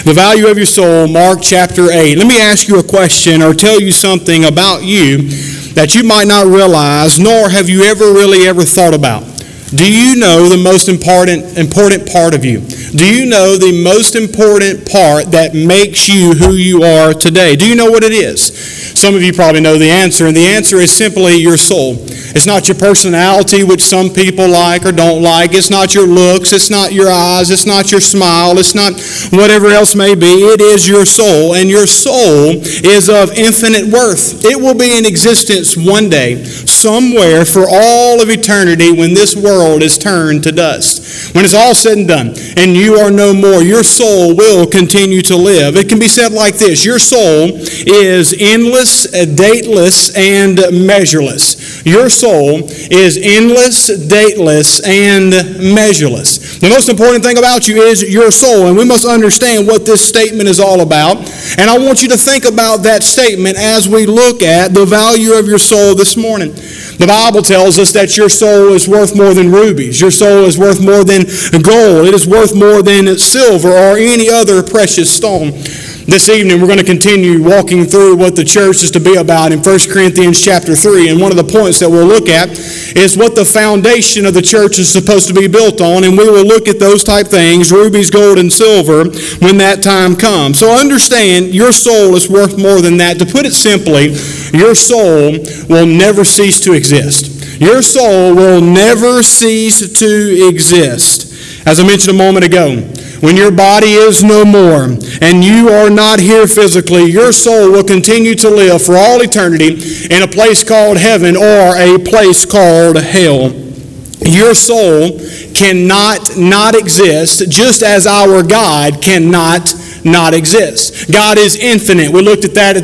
The value of your soul, Mark chapter 8. Let me ask you a question or tell you something about you that you might not realize, nor have you ever thought about. Do you know the most important part of you? Do you know the most important part that makes you who you are today? Do you know what it is? Some of you probably know the answer, and the answer is simply your soul. It's not your personality, which some people like or don't like. It's not your looks. It's not your eyes. It's not your smile. It's not whatever else may be. It is your soul, and your soul is of infinite worth. It will be in existence one day, somewhere for all of eternity when this world is turned to dust. When it's all said and done, and you are no more, your soul will continue to live. It can be said like this: your soul is endless, dateless, and measureless. Your soul is endless, dateless, and measureless. The most important thing about you is your soul, and we must understand what this statement is all about. And I want you to think about that statement as we look at the value of your soul this morning. The Bible tells us that your soul is worth more than rubies. Your soul is worth more than gold. It is worth more than silver or any other precious stone. This evening we're going to continue walking through what the church is to be about in 1 Corinthians chapter 3. And one of the points that we'll look at is what the foundation of the church is supposed to be built on. And we will look at those type things, rubies, gold, and silver, when that time comes. So understand, your soul is worth more than that. To put it simply, your soul will never cease to exist. Your soul will never cease to exist. As I mentioned a moment ago, when your body is no more and you are not here physically, your soul will continue to live for all eternity in a place called heaven or a place called hell. Your soul cannot not exist, just as our God cannot not exist. God is infinite. We looked at that at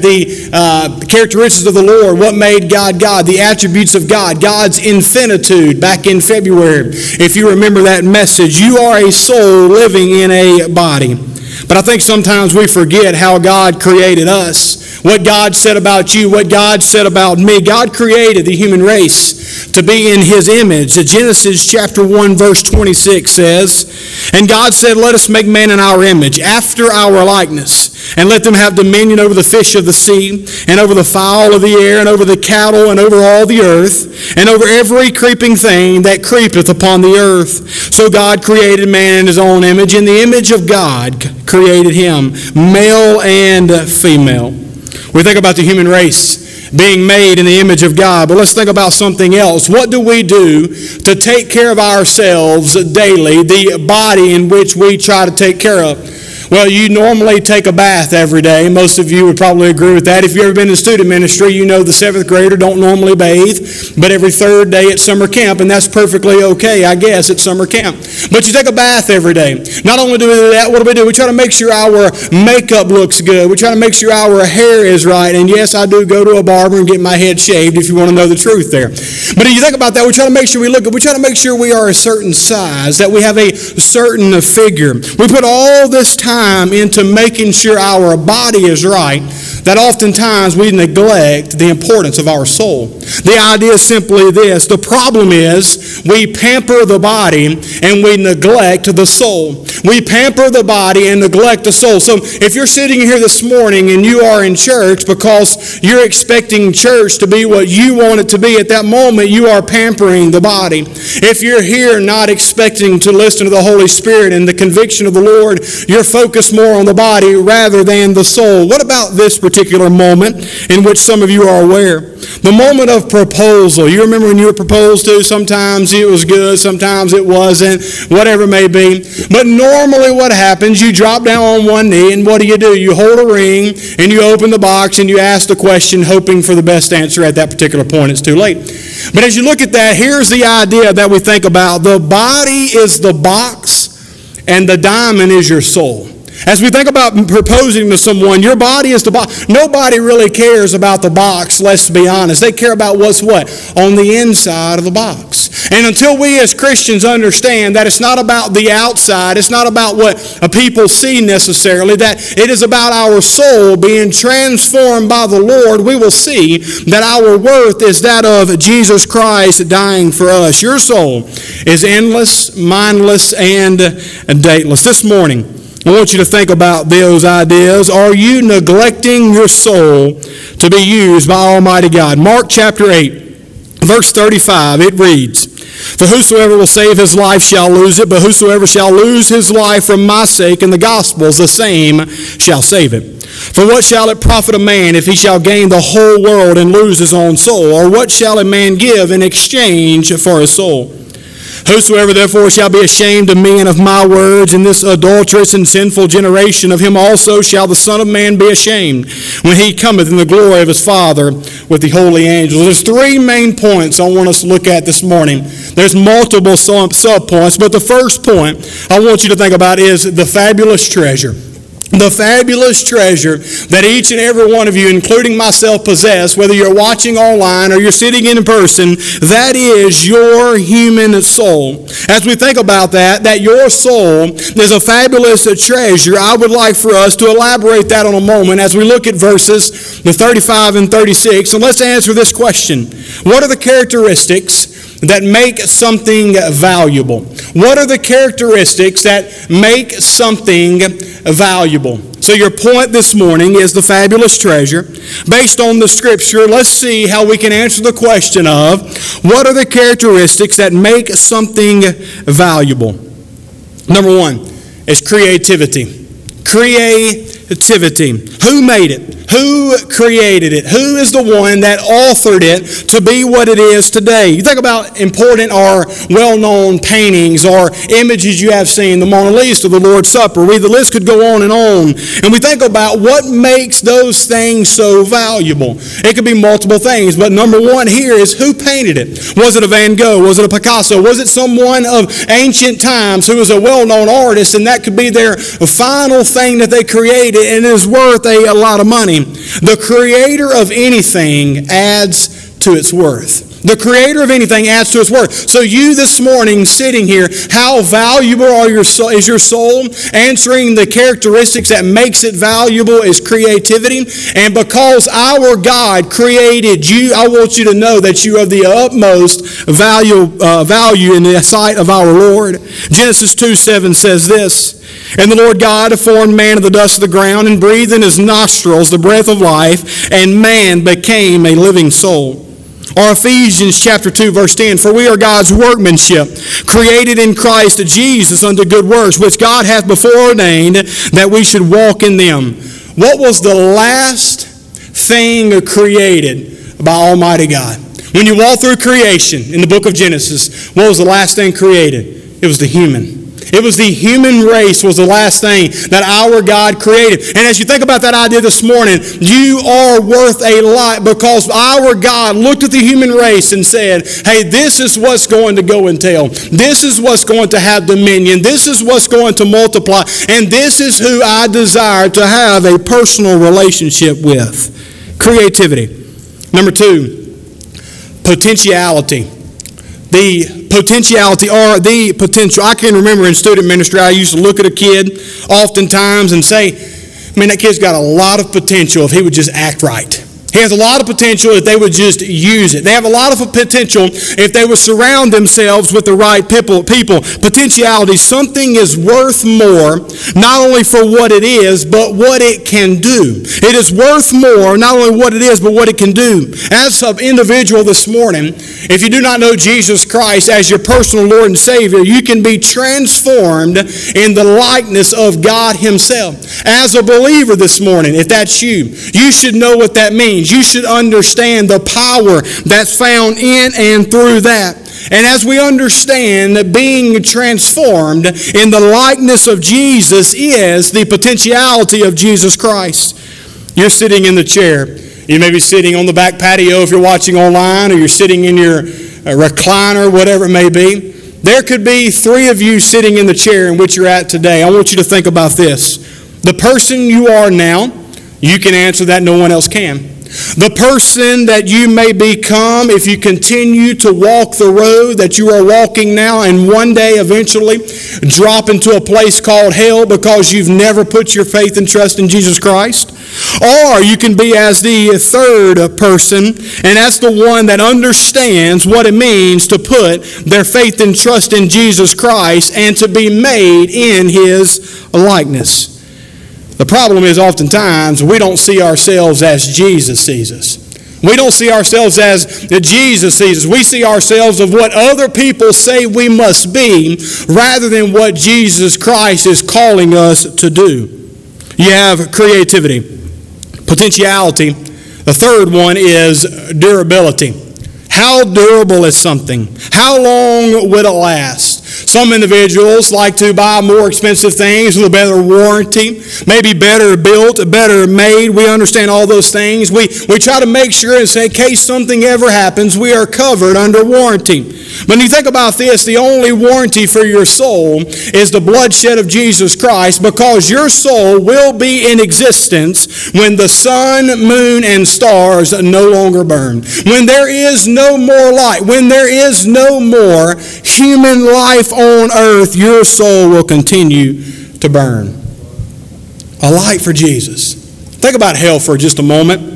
the characteristics of the Lord. What made God God? The attributes of God. God's infinitude back in February. If you remember that message, you are a soul living in a body. But I think sometimes we forget how God created us. What God said about you, what God said about me. God created the human race to be in His image. Genesis chapter 1 verse 26 says, "And God said, let us make man in our image, after our likeness, and let them have dominion over the fish of the sea, and over the fowl of the air, and over the cattle, and over all the earth, and over every creeping thing that creepeth upon the earth. So God created man in His own image. In the image of God created him, male and female." We think about the human race being made in the image of God, but let's think about something else. What do we do to take care of ourselves daily, the body in which we try to take care of? Well, you normally take a bath every day. Most of you would probably agree with that. If you've ever been in student ministry, you know the 7th grader don't normally bathe, but every third day at summer camp, and that's perfectly okay, I guess, at summer camp. But you take a bath every day. Not only do we do that, what do? We try to make sure our makeup looks good. We try to make sure our hair is right. And yes, I do go to a barber and get my head shaved if you want to know the truth there. But if you think about that, we try to make sure we look good. We try to make sure we are a certain size, that we have a certain figure. We put all this time into making sure our body is right, that oftentimes we neglect the importance of our soul. The idea is simply this: the problem is we pamper the body and we neglect the soul. We pamper the body and neglect the soul. So if you're sitting here this morning and you are in church because you're expecting church to be what you want it to be at that moment, you are pampering the body. If you're here not expecting to listen to the Holy Spirit and the conviction of the Lord, you're focused more on the body rather than the soul. What about this particular moment in which some of you are aware? The moment of proposal. You remember when you were proposed to? Sometimes it was good, sometimes it wasn't, whatever it may be. But normally what happens, you drop down on one knee, and what do? You hold a ring, and you open the box, and you ask the question, hoping for the best answer. At that particular point, it's too late. But as you look at that, here's the idea that we think about. The body is the box, and the diamond is your soul. As we think about proposing to someone, your body is the box. Nobody really cares about the box, let's be honest. They care about what's what? On the inside of the box. And until we as Christians understand that it's not about the outside, it's not about what people see necessarily, that it is about our soul being transformed by the Lord, we will see that our worth is that of Jesus Christ dying for us. Your soul is endless, mindless, and dateless. This morning, I want you to think about those ideas. Are you neglecting your soul to be used by Almighty God? Mark chapter 8, verse 35, it reads, "For whosoever will save his life shall lose it, but whosoever shall lose his life from my sake and the gospel's, the same shall save it. For what shall it profit a man if he shall gain the whole world and lose his own soul? Or what shall a man give in exchange for his soul? Whosoever therefore shall be ashamed of me and of my words in this adulterous and sinful generation, of him also shall the Son of Man be ashamed when he cometh in the glory of his Father with the holy angels." There's three main points I want us to look at this morning. There's multiple sub-points, but the first point I want you to think about is the fabulous treasure. The fabulous treasure that each and every one of you, including myself, possess, whether you're watching online or you're sitting in person, that is your human soul. As we think about that your soul is a fabulous treasure, I would like for us to elaborate that on a moment as we look at verses 35 and 36. And let's answer this question. What are the characteristics that make something valuable? What are the characteristics that make something valuable? So your point this morning is the fabulous treasure. Based on the Scripture, let's see how we can answer the question of what are the characteristics that make something valuable? Number one is creativity. Creativity. Who made it? Who created it? Who is the one that authored it to be what it is today? You think about important or well-known paintings or images you have seen, the Mona Lisa, the Lord's Supper. The list could go on. And we think about what makes those things so valuable. It could be multiple things, but number one here is who painted it? Was it a Van Gogh? Was it a Picasso? Was it someone of ancient times who was a well-known artist, and that could be their final thing that they created, and it is worth a lot of money? The creator of anything adds to its worth. The creator of anything adds to its worth. So you this morning sitting here, how valuable is your soul? Answering the characteristics that makes it valuable is creativity. And because our God created you, I want you to know that you are the utmost value in the sight of our Lord. Genesis 2:7 says this, "And the Lord God formed man of the dust of the ground and breathed in his nostrils the breath of life, and man became a living soul." Or Ephesians chapter 2, verse 10, "For we are God's workmanship, created in Christ Jesus unto good works, which God hath before ordained that we should walk in them." What was the last thing created by Almighty God? When you walk through creation in the book of Genesis, what was the last thing created? It was the human. It was the human race was the last thing that our God created. And as you think about that idea this morning, you are worth a lot because our God looked at the human race and said, hey, this is what's going to go entail. This is what's going to have dominion. This is what's going to multiply. And this is who I desire to have a personal relationship with. Creativity. Number two, potentiality. The potentiality or the potential. I can remember in student ministry, I used to look at a kid oftentimes and say, man, that kid's got a lot of potential if he would just act right. He has a lot of potential if they would just use it. They have a lot of potential if they would surround themselves with the right people. Potentiality, something is worth more, not only for what it is, but what it can do. It is worth more, not only what it is, but what it can do. As an individual this morning, if you do not know Jesus Christ as your personal Lord and Savior, you can be transformed in the likeness of God Himself. As a believer this morning, if that's you, you should know what that means. You should understand the power that's found in and through that. And as we understand that being transformed in the likeness of Jesus is the potentiality of Jesus Christ. You're sitting in the chair. You may be sitting on the back patio if you're watching online, or you're sitting in your recliner, whatever it may be. There could be three of you sitting in the chair in which you're at today. I want you to think about this. The person you are now, you can answer that, no one else can. The person that you may become if you continue to walk the road that you are walking now and one day eventually drop into a place called hell because you've never put your faith and trust in Jesus Christ. Or you can be as the third person, and that's the one that understands what it means to put their faith and trust in Jesus Christ and to be made in His likeness. The problem is oftentimes we don't see ourselves as Jesus sees us. We don't see ourselves as Jesus sees us. We see ourselves of what other people say we must be rather than what Jesus Christ is calling us to do. You have creativity, potentiality. The third one is durability. How durable is something? How long would it last? Some individuals like to buy more expensive things with a better warranty, maybe better built, better made. We understand all those things. We try to make sure in case something ever happens, we are covered under warranty. When you think about this, the only warranty for your soul is the bloodshed of Jesus Christ, because your soul will be in existence when the sun, moon, and stars no longer burn. When there is no more light, when there is no more human life on earth, your soul will continue to burn. A light for Jesus. Think about hell for just a moment.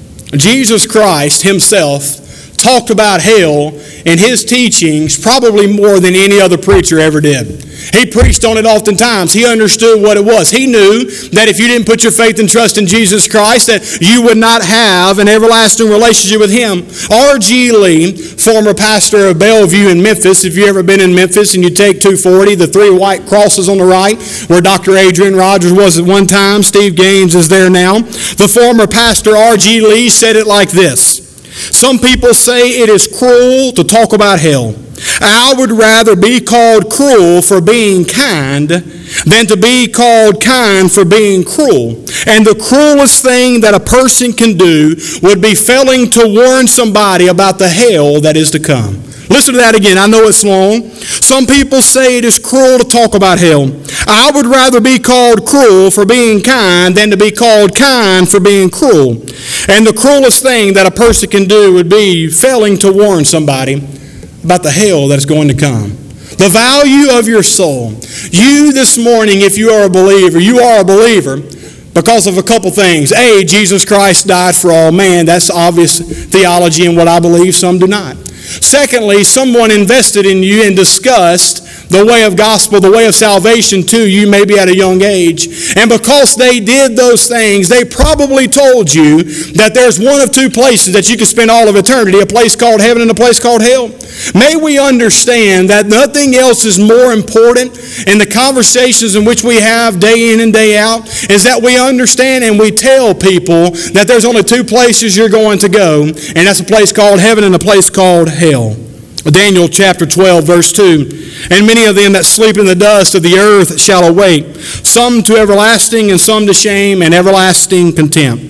Jesus Christ Himself talked about hell in His teachings probably more than any other preacher ever did. He preached on it oftentimes. He understood what it was. He knew that if you didn't put your faith and trust in Jesus Christ, that you would not have an everlasting relationship with Him. R.G. Lee, former pastor of Bellevue in Memphis, if you've ever been in Memphis and you take 240, the three white crosses on the right, where Dr. Adrian Rogers was at one time, Steve Gaines is there now. The former pastor R.G. Lee said it like this: some people say it is cruel to talk about hell. I would rather be called cruel for being kind than to be called kind for being cruel. And the cruelest thing that a person can do would be failing to warn somebody about the hell that is to come. Listen to that again. I know it's long. Some people say it is cruel to talk about hell. I would rather be called cruel for being kind than to be called kind for being cruel. And the cruelest thing that a person can do would be failing to warn somebody about the hell that is going to come. The value of your soul. You this morning, if you are a believer, you are a believer because of a couple things. A, Jesus Christ died for all man. That's obvious theology and what I believe. Some do not. Secondly, someone invested in you and discussed the way of gospel, the way of salvation to you, maybe at a young age. And because they did those things, they probably told you that there's one of two places that you can spend all of eternity, a place called heaven and a place called hell. May we understand that nothing else is more important in the conversations in which we have day in and day out, is that we understand and we tell people that there's only two places you're going to go, and that's a place called heaven and a place called hell. Daniel chapter 12, verse 2. And many of them that sleep in the dust of the earth shall awake, some to everlasting and some to shame and everlasting contempt.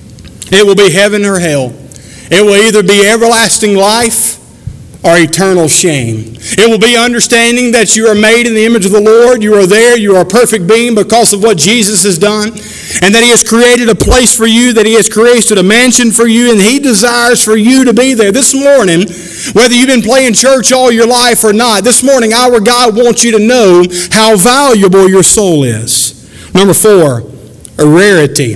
It will be heaven or hell. It will either be everlasting life or eternal shame. It will be understanding that you are made in the image of the Lord. You are there. You are a perfect being because of what Jesus has done. And that He has created a place for you, that He has created a mansion for you, and He desires for you to be there. This morning, whether you've been playing church all your life or not, this morning our God wants you to know how valuable your soul is. Number 4, a rarity.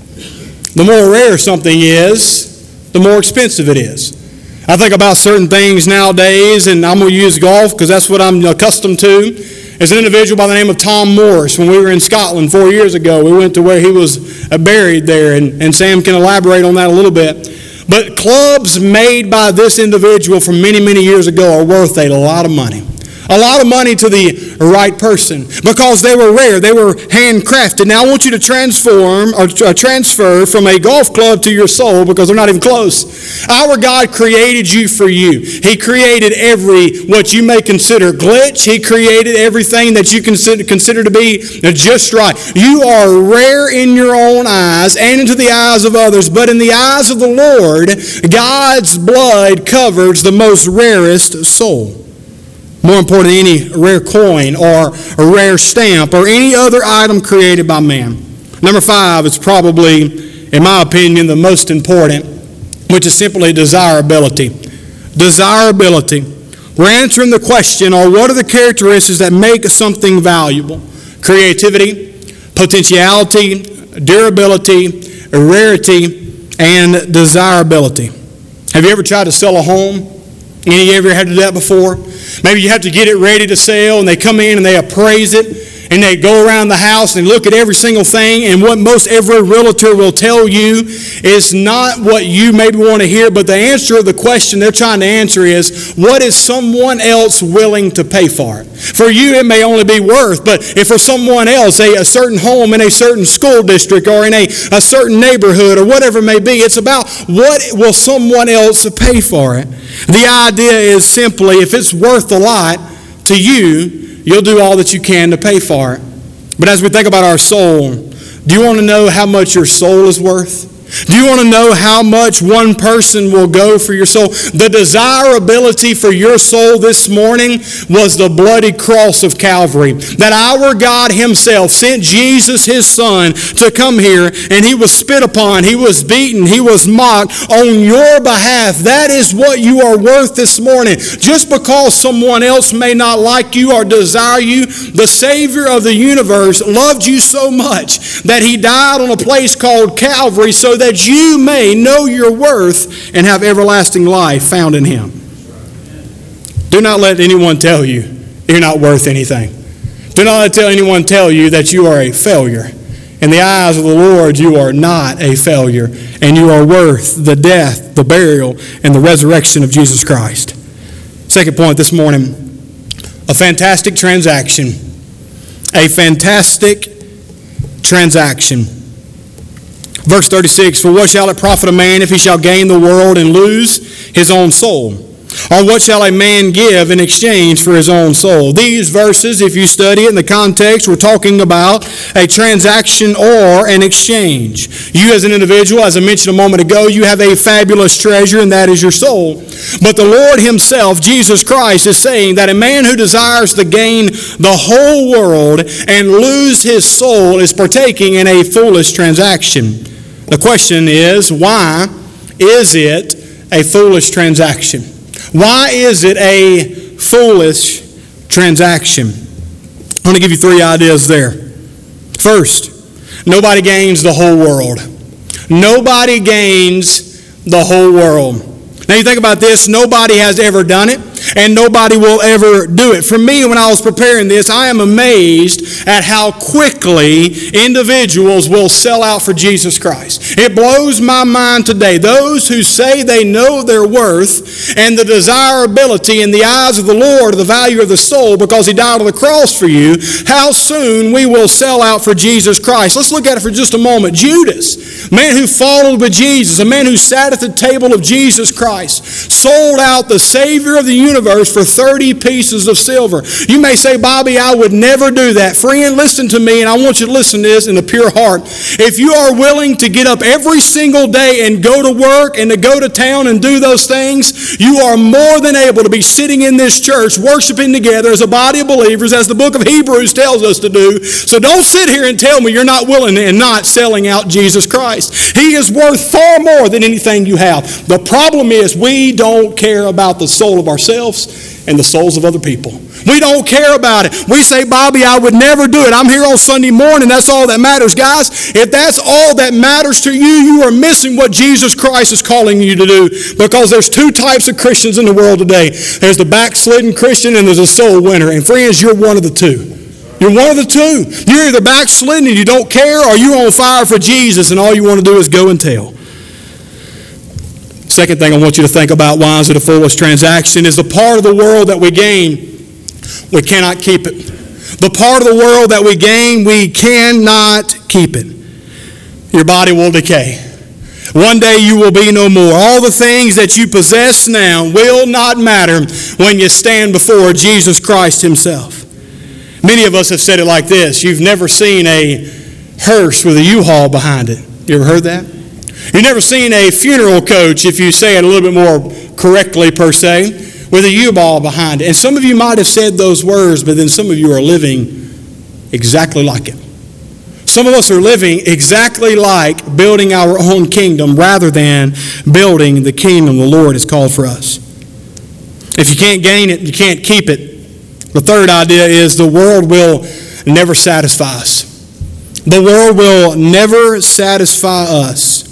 The more rare something is, the more expensive it is. I think about certain things nowadays, and I'm going to use golf because that's what I'm accustomed to. There's an individual by the name of Tom Morris. When we were in Scotland 4 years ago, we went to where he was buried there, and Sam can elaborate on that a little bit. But clubs made by this individual from many, many years ago are worth a lot of money. A lot of money to the right person because they were rare. They were handcrafted. Now I want you to transfer from a golf club to your soul because they're not even close. Our God created you for you. He created what you may consider glitch. He created everything that you consider to be just right. You are rare in your own eyes and into the eyes of others, but in the eyes of the Lord, God's blood covers the most rarest soul. More important than any rare coin or a rare stamp or any other item created by man. Number 5 is probably in my opinion, the most important, which is simply desirability. Desirability. We're answering the question, or what are the characteristics that make something valuable? Creativity, potentiality, durability, rarity, and desirability. Have you ever tried to sell a home? Any of you ever had to do that before? Maybe you have to get it ready to sell, and they come in and they appraise it, and they go around the house and look at every single thing, and what most every realtor will tell you is not what you maybe want to hear, but the answer of the question they're trying to answer is, what is someone else willing to pay for it? For you, it may only be worth, but if for someone else, a certain home in a certain school district or in a certain neighborhood or whatever it may be, it's about what will someone else pay for it. The idea is simply, if it's worth a lot to you, you'll do all that you can to pay for it. But as we think about our soul, do you want to know how much your soul is worth? Do you want to know how much one person will go for your soul? The desirability for your soul this morning was the bloody cross of Calvary. That our God Himself sent Jesus, His Son, to come here, and He was spit upon, He was beaten, He was mocked on your behalf. That is what you are worth this morning. Just because someone else may not like you or desire you, the Savior of the universe loved you so much that He died on a place called Calvary so that you may know your worth and have everlasting life found in Him. Do not let anyone tell you you're not worth anything. Do not let anyone tell you that you are a failure. In the eyes of the Lord, you are not a failure, and you are worth the death, the burial, and the resurrection of Jesus Christ. Second point this morning, a fantastic transaction. A fantastic transaction. Verse 36, for what shall it profit a man if he shall gain the world and lose his own soul? Or what shall a man give in exchange for his own soul? These verses, if you study it in the context, we're talking about a transaction or an exchange. You as an individual, as I mentioned a moment ago, you have a fabulous treasure, and that is your soul. But the Lord Himself, Jesus Christ, is saying that a man who desires to gain the whole world and lose his soul is partaking in a foolish transaction. The question is, why is it a foolish transaction? Why is it a foolish transaction? I want to give you three ideas there. First, nobody gains the whole world. Nobody gains the whole world. Now you think about this, nobody has ever done it, and nobody will ever do it. For me, when I was preparing this, I am amazed at how quickly individuals will sell out for Jesus Christ. It blows my mind today. Those who say they know their worth and the desirability in the eyes of the Lord of the value of the soul because He died on the cross for you, how soon we will sell out for Jesus Christ. Let's look at it for just a moment. Judas, a man who followed with Jesus, a man who sat at the table of Jesus Christ, sold out the Savior of the universe for 30 pieces of silver. You may say, Bobby, I would never do that. Friend, listen to me, and I want you to listen to this in a pure heart. If you are willing to get up every single day and go to work and to go to town and do those things, you are more than able to be sitting in this church worshiping together as a body of believers, as the book of Hebrews tells us to do. So don't sit here and tell me you're not willing and not selling out Jesus Christ. He is worth far more than anything you have. The problem is we don't care about the soul of ourselves and the souls of other people. We don't care about it. We say, Bobby, I would never do it. I'm here on Sunday morning. That's all that matters. Guys, if that's all that matters to you, you are missing what Jesus Christ is calling you to do, because there's two types of Christians in the world today. There's the backslidden Christian and there's a soul winner. And friends, you're one of the two. You're one of the two. You're either backslidden and you don't care, or you're on fire for Jesus and all you want to do is go and tell. Second thing I want you to think about, why is it a foolish transaction, is the part of the world that we gain, we cannot keep it. The part of the world that we gain, we cannot keep it. Your body will decay. One day you will be no more. All the things that you possess now will not matter when you stand before Jesus Christ Himself. Many of us have said it like this: you've never seen a hearse with a U-Haul behind it. You ever heard that? You've never seen a funeral coach, if you say it a little bit more correctly per se, with a U-Haul behind it. And some of you might have said those words, but then some of you are living exactly like it. Some of us are living exactly like building our own kingdom rather than building the kingdom the Lord has called for us. If you can't gain it, you can't keep it. The third idea is the world will never satisfy us. The world will never satisfy us.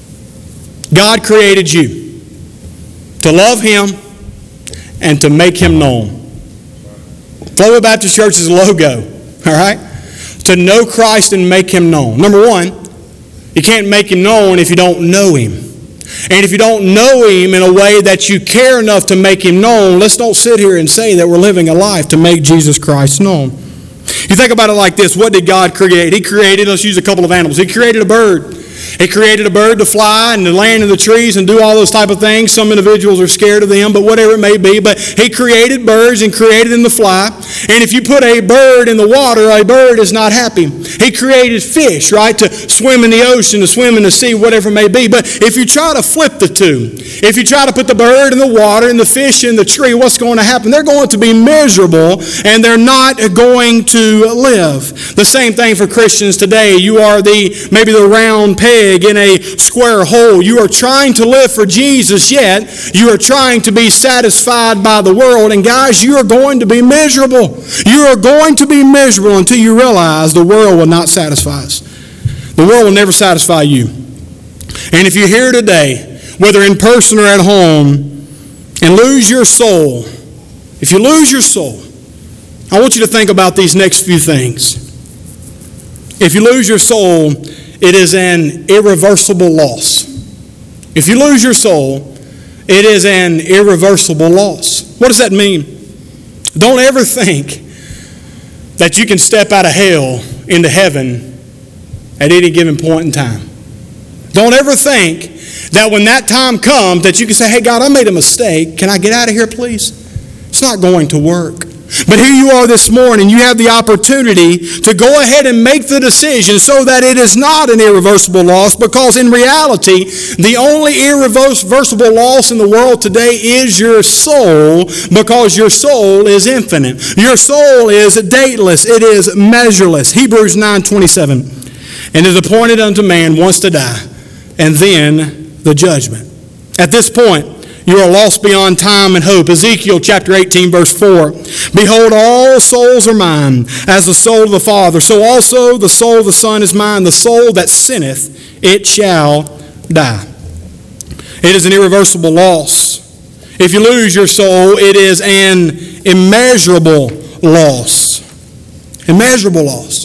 God created you to love Him and to make Him known. Flowood Baptist Church's logo, all right? To know Christ and make Him known. Number one, you can't make Him known if you don't know Him. And if you don't know Him in a way that you care enough to make Him known, let's don't sit here and say that we're living a life to make Jesus Christ known. You think about it like this. What did God create? He created, let's use a couple of animals. He created a bird. He created a bird to fly and to land in the trees and do all those type of things. Some individuals are scared of them, but whatever it may be. But He created birds and created them to fly. And if you put a bird in the water, a bird is not happy. He created fish, right, to swim in the ocean, to swim in the sea, whatever it may be. But if you try to flip the two, if you try to put the bird in the water and the fish in the tree, what's going to happen? They're going to be miserable and they're not going to live. The same thing for Christians today. You are maybe the round peg in a square hole. You are trying to live for Jesus, yet you are trying to be satisfied by the world. And guys, you are going to be miserable. You are going to be miserable until you realize the world will not satisfy us. The world will never satisfy you. And if you're here today, whether in person or at home, and lose your soul, if you lose your soul, I want you to think about these next few things. If you lose your soul, it is an irreversible loss. If you lose your soul, it is an irreversible loss. What does that mean? Don't ever think that you can step out of hell into heaven at any given point in time. Don't ever think that when that time comes that you can say, hey God, I made a mistake. Can I get out of here, please? It's not going to work. But here you are this morning, you have the opportunity to go ahead and make the decision so that it is not an irreversible loss, because in reality, the only irreversible loss in the world today is your soul, because your soul is infinite. Your soul is dateless. It is measureless. Hebrews 9:27. And it is appointed unto man once to die, and then the judgment. At this point, you are lost beyond time and hope. Ezekiel chapter 18, verse 4. Behold, all souls are mine, as the soul of the Father. So also the soul of the Son is mine. The soul that sinneth, it shall die. It is an irreversible loss. If you lose your soul, it is an immeasurable loss. Immeasurable loss.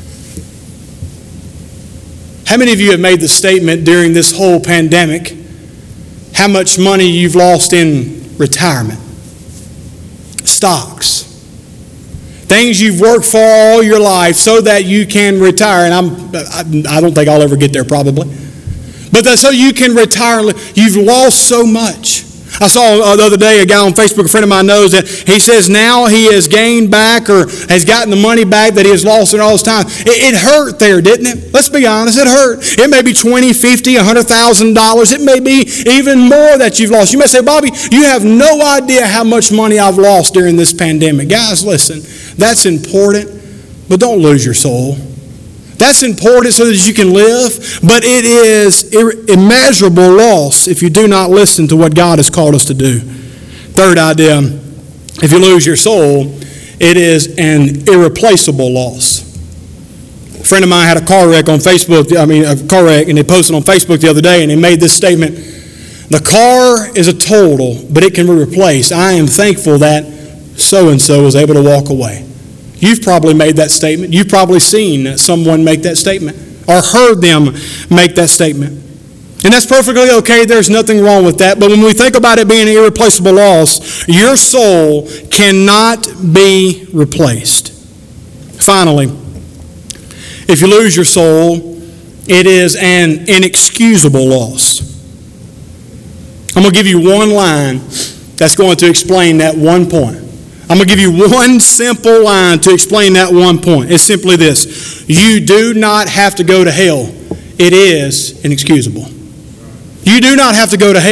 How many of you have made the statement during this whole pandemic how much money you've lost in retirement, stocks, things you've worked for all your life so that you can retire? And I don't think I'll ever get there probably. But that's so you can retire. You've lost so much. I saw the other day a guy on Facebook, a friend of mine knows, that he says now he has gained back or has gotten the money back that he has lost in all his time. It hurt there, didn't it? Let's be honest, it hurt. It may be $20,000, $50,000, $100,000. It may be even more that you've lost. You may say, Bobby, you have no idea how much money I've lost during this pandemic. Guys, listen, that's important, but don't lose your soul. That's important so that you can live, but it is immeasurable loss if you do not listen to what God has called us to do. Third idea, if you lose your soul, it is an irreplaceable loss. A friend of mine had a car wreck on Facebook, and they posted on Facebook the other day, and he made this statement: the car is a total, but it can be replaced. I am thankful that so-and-so was able to walk away. You've probably made that statement. You've probably seen someone make that statement or heard them make that statement. And that's perfectly okay. There's nothing wrong with that. But when we think about it being an irreplaceable loss, your soul cannot be replaced. Finally, if you lose your soul, it is an inexcusable loss. I'm going to give you one line that's going to explain that one point. I'm going to give you one simple line to explain that one point. It's simply this: you do not have to go to hell. It is inexcusable. You do not have to go to hell.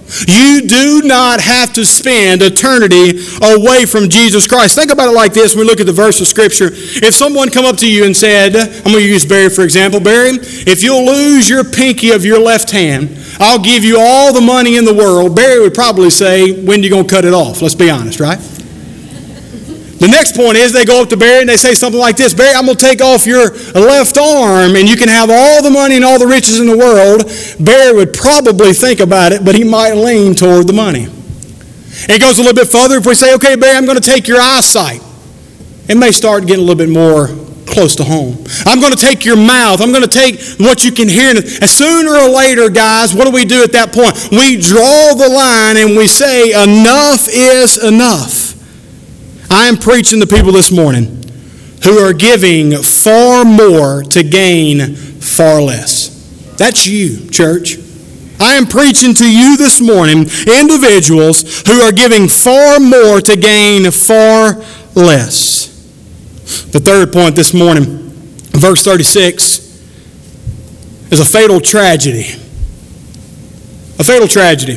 You do not have to spend eternity away from Jesus Christ. Think about it like this when we look at the verse of Scripture. If someone come up to you and said, I'm going to use Barry for example. Barry, if you'll lose your pinky of your left hand, I'll give you all the money in the world. Barry would probably say, when are you going to cut it off? Let's be honest, right? The next point is they go up to Barry and they say something like this. Barry, I'm going to take off your left arm and you can have all the money and all the riches in the world. Barry would probably think about it, but he might lean toward the money. And it goes a little bit further. If we say, okay, Barry, I'm going to take your eyesight. It may start getting a little bit more close to home. I'm going to take your mouth. I'm going to take what you can hear. And sooner or later, guys, what do we do at that point? We draw the line and we say, enough is enough. I am preaching to people this morning who are giving far more to gain far less. That's you, church. I am preaching to you this morning, individuals who are giving far more to gain far less. The third point this morning, verse 36, is a fatal tragedy. A fatal tragedy.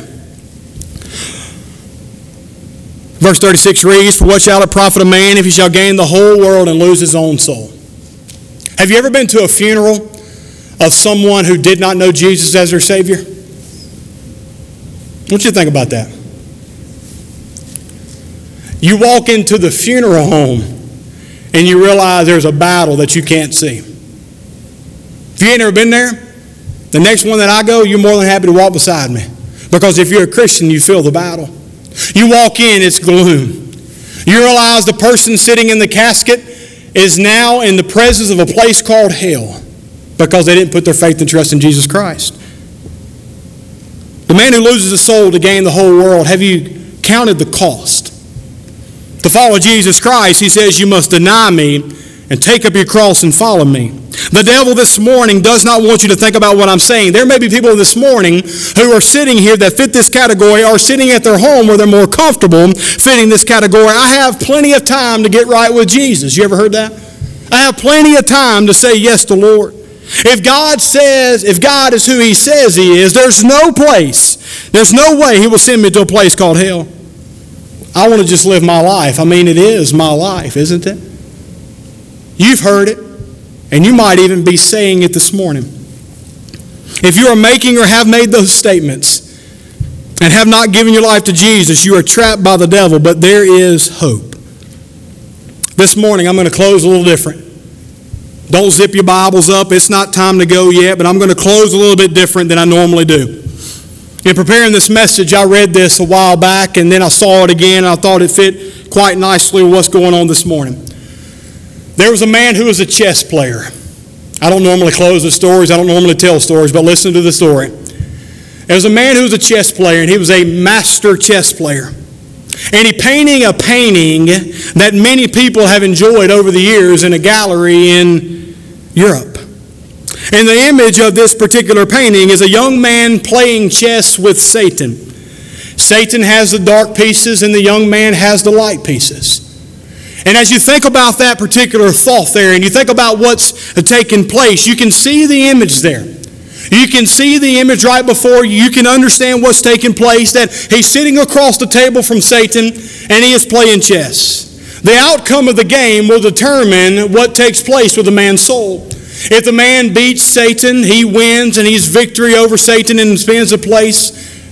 Verse 36 reads, for what shall it profit a man if he shall gain the whole world and lose his own soul? Have you ever been to a funeral of someone who did not know Jesus as their Savior? What do you think about that? You walk into the funeral home and you realize there's a battle that you can't see. If you ain't never been there, the next one that I go, you're more than happy to walk beside me. Because if you're a Christian, you feel the battle. You walk in, it's gloom. You realize the person sitting in the casket is now in the presence of a place called hell because they didn't put their faith and trust in Jesus Christ. The man who loses his soul to gain the whole world, have you counted the cost? To follow Jesus Christ, he says, you must deny me and take up your cross and follow me. The devil this morning does not want you to think about what I'm saying. There may be people this morning who are sitting here that fit this category, or sitting at their home where they're more comfortable fitting this category. I have plenty of time to get right with Jesus. You ever heard that? I have plenty of time to say yes to the Lord. If God is who he says he is, there's no way he will send me to a place called hell. I want to just live my life. I mean, it is my life, isn't it? You've heard it, and you might even be saying it this morning. If you are making or have made those statements and have not given your life to Jesus, you are trapped by the devil, but there is hope. This morning, I'm going to close a little different. Don't zip your Bibles up. It's not time to go yet, but I'm going to close a little bit different than I normally do. In preparing this message, I read this a while back, and then I saw it again, and I thought it fit quite nicely with what's going on this morning. There was a man who was a chess player. I don't normally close the stories. I don't normally tell stories, but listen to the story. There was a man who was a chess player, and he was a master chess player. And he painting a painting that many people have enjoyed over the years in a gallery in Europe. And the image of this particular painting is a young man playing chess with Satan. Satan has the dark pieces and the young man has the light pieces. And as you think about that particular thought there and you think about what's taking place, you can see the image there. You can see the image right before you. You can understand what's taking place, that he's sitting across the table from Satan and he is playing chess. The outcome of the game will determine what takes place with a man's soul. If the man beats Satan, he wins and he's victory over Satan and spends a place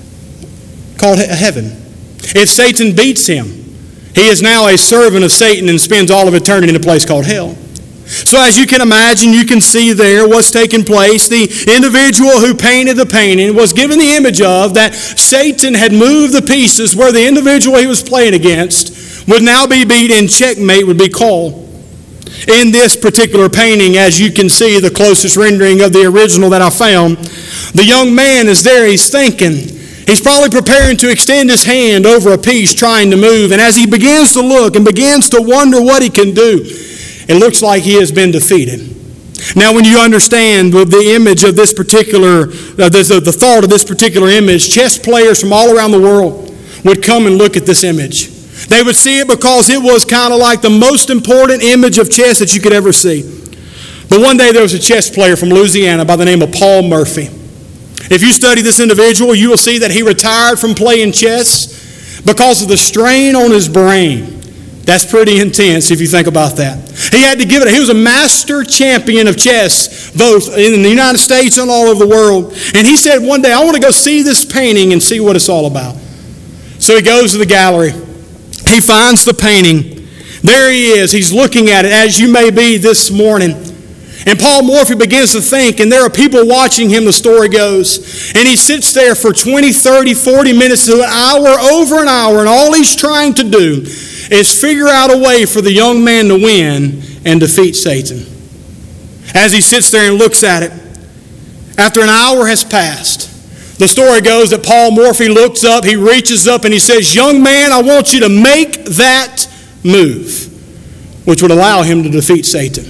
called heaven. If Satan beats him, he is now a servant of Satan and spends all of eternity in a place called hell. So as you can imagine, you can see there what's taking place. The individual who painted the painting was given the image of that Satan had moved the pieces where the individual he was playing against would now be beat and checkmate would be called. In this particular painting, as you can see, the closest rendering of the original that I found, the young man is there, he's thinking. He's probably preparing to extend his hand over a piece, trying to move. And as he begins to look and begins to wonder what he can do, it looks like he has been defeated. Now, when you understand the image of this particular, the thought of this particular image, chess players from all around the world would come and look at this image. They would see it because it was kind of like the most important image of chess that you could ever see. But one day there was a chess player from Louisiana by the name of Paul Murphy. If you study this individual, you will see that he retired from playing chess because of the strain on his brain. That's pretty intense if you think about that. He had to give it. He was a master champion of chess, both in the United States and all over the world. And he said one day, I want to go see this painting and see what it's all about. So he goes to the gallery. He finds the painting. There he is. He's looking at it, as you may be this morning. And Paul Morphy begins to think, and there are people watching him, the story goes. And he sits there for 20, 30, 40 minutes to an hour, over an hour, and all he's trying to do is figure out a way for the young man to win and defeat Satan. As he sits there and looks at it, after an hour has passed, the story goes that Paul Morphy looks up, he reaches up and he says, young man, I want you to make that move, which would allow him to defeat Satan.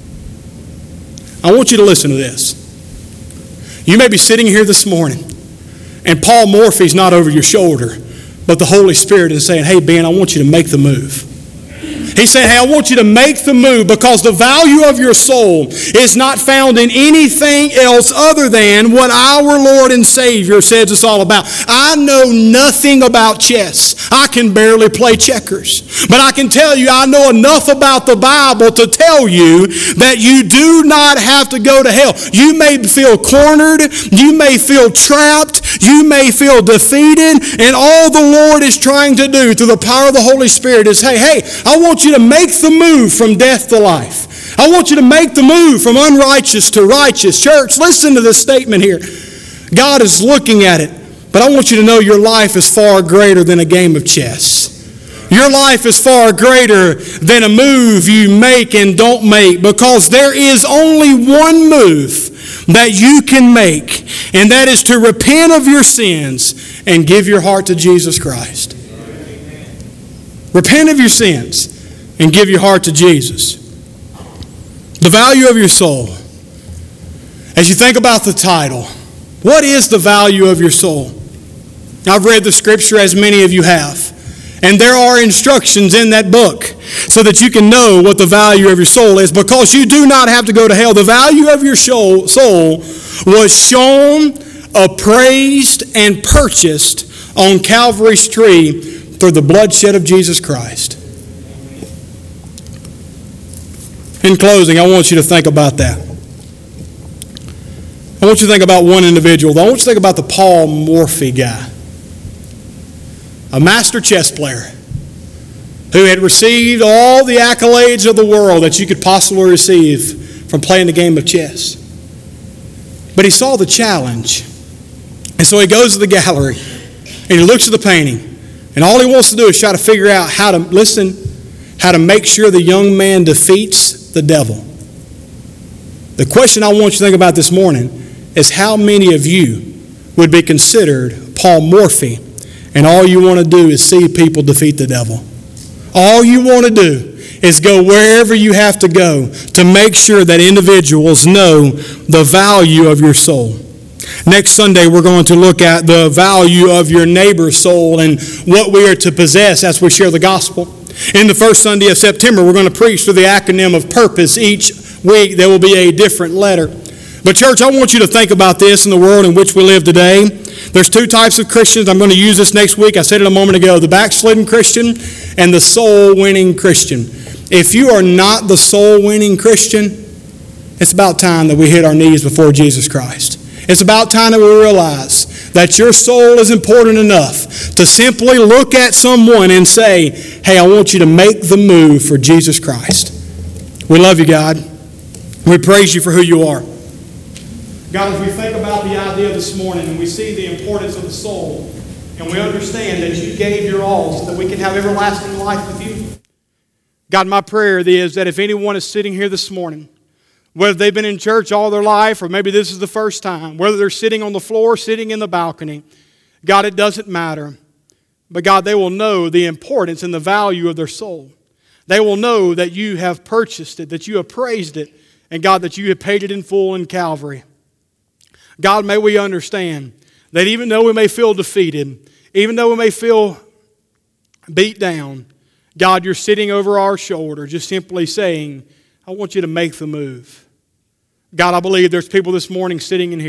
I want you to listen to this. You may be sitting here this morning, and Paul Morphy's not over your shoulder, but the Holy Spirit is saying, hey, Ben, I want you to make the move. He's saying, hey, I want you to make the move because the value of your soul is not found in anything else other than what our Lord and Savior says it's all about. I know nothing about chess. I can barely play checkers. But I can tell you, I know enough about the Bible to tell you that you do not have to go to hell. You may feel cornered. You may feel trapped. You may feel defeated. And all the Lord is trying to do through the power of the Holy Spirit is, hey, I want you to make the move from death to life. I want you to make the move from unrighteous to righteous. Church, listen to this statement here. God is looking at it, but I want you to know your life is far greater than a game of chess. Your life is far greater than a move you make and don't make, because there is only one move that you can make, and that is to repent of your sins and give your heart to Jesus Christ. Repent of your sins and give your heart to Jesus. The value of your soul. As you think about the title, what is the value of your soul? I've read the scripture, as many of you have. And there are instructions in that book so that you can know what the value of your soul is, because you do not have to go to hell. The value of your soul was shown, appraised, and purchased on Calvary's tree through the bloodshed of Jesus Christ. In closing, I want you to think about that. I want you to think about one individual. I want you to think about the Paul Morphy guy. A master chess player who had received all the accolades of the world that you could possibly receive from playing the game of chess. But he saw the challenge. And so he goes to the gallery and he looks at the painting. And all he wants to do is try to figure out how to make sure the young man defeats the devil. The question I want you to think about this morning is, how many of you would be considered Paul Morphy, and all you want to do is see people defeat the devil? All you want to do is go wherever you have to go to make sure that individuals know the value of your soul. Next Sunday, we're going to look at the value of your neighbor's soul and what we are to possess as we share the gospel. In the first Sunday of September, we're going to preach through the acronym of purpose. Each week, there will be a different letter. But church, I want you to think about this in the world in which we live today. There's two types of Christians. I'm going to use this next week. I said it a moment ago. The backslidden Christian and the soul-winning Christian. If you are not the soul-winning Christian, it's about time that we hit our knees before Jesus Christ. It's about time that we realize that your soul is important enough to simply look at someone and say, hey, I want you to make the move for Jesus Christ. We love you, God. We praise you for who you are. God, as we think about the idea this morning and we see the importance of the soul, and we understand that you gave your all so that we can have everlasting life with you. God, my prayer is that if anyone is sitting here this morning, whether they've been in church all their life or maybe this is the first time, whether they're sitting on the floor, sitting in the balcony, God, it doesn't matter. But God, they will know the importance and the value of their soul. They will know that you have purchased it, that you have praised it, and God, that you have paid it in full in Calvary. God, may we understand that even though we may feel defeated, even though we may feel beat down, God, you're sitting over our shoulder just simply saying, I want you to make the move. God, I believe there's people this morning sitting in here.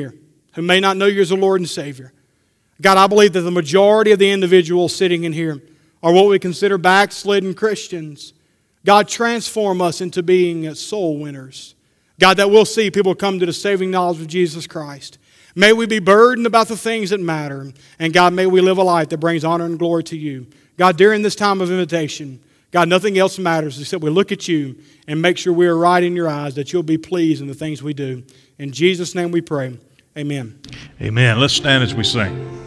who may not know you as a Lord and Savior. God, I believe that the majority of the individuals sitting in here are what we consider backslidden Christians. God, transform us into being soul winners. God, that we'll see people come to the saving knowledge of Jesus Christ. May we be burdened about the things that matter. And God, may we live a life that brings honor and glory to you. God, during this time of invitation, God, nothing else matters except we look at you and make sure we are right in your eyes, that you'll be pleased in the things we do. In Jesus' name we pray. Amen. Amen. Let's stand as we sing.